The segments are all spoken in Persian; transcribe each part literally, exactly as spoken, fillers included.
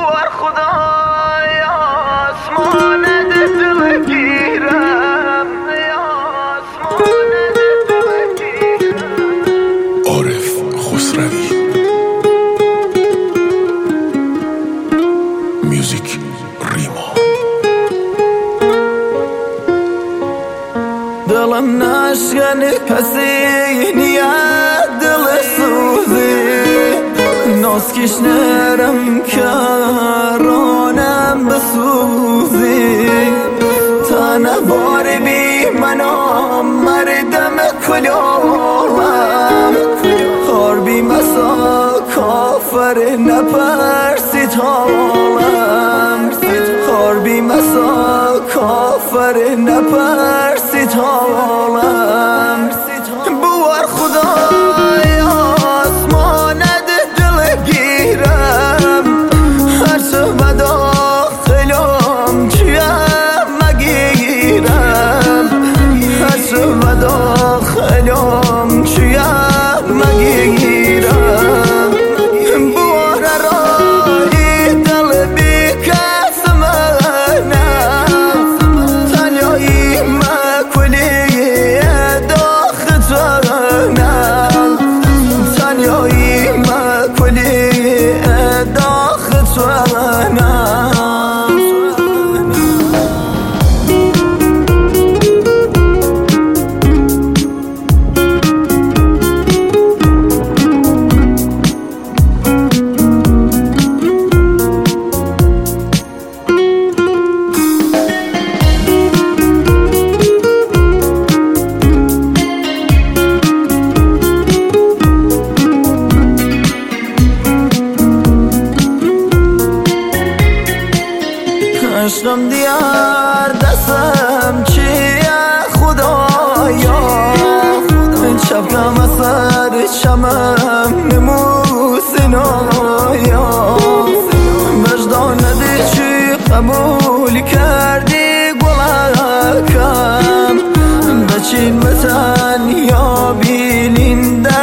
بوار خدای آسمان دل گیرم، آسمان دل گیرم. عارف خسروی میوزیک ریما. دلم نشکن کسی نیت دل سوزی، ناز کش نرم کرانم بسوزی. تنه بار بی منام مردم کلوم، خار بی مسا کافر نپرسی تالم، خار بی مسا کافر نپرسی تالم. بوار خدای آسمان دل گیرم، هر چه بداخلم چیم مگیرم، هر چه بداخلم چیم مگیرم. بوار رای دل بی کس منم، تنیایی مکلی داختنم، تنیایی مکلی داختنم. عشقم دیار دستم چیه خدایا، شبکم اثر شمم نموس نایا. وجدان ندی چی قبول کردی گلکم، بچین متن یا بیلین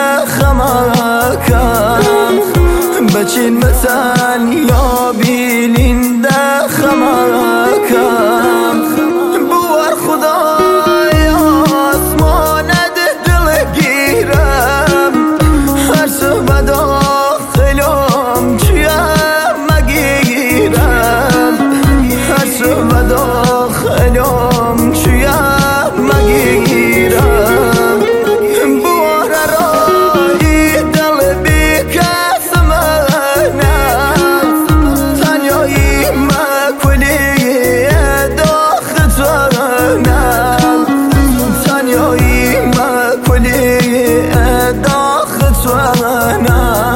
دخمکم، بچین متن یا بیلین دخمکم. بوار خدای آسمان دل گیرم، هر چه بداخلم چیم مگیرم، هر چه بداخلم چیم مگیرم. بوار رای دل بی کس منم، تنیایی مکلی داختنم، تنیایی مکلی داختنم.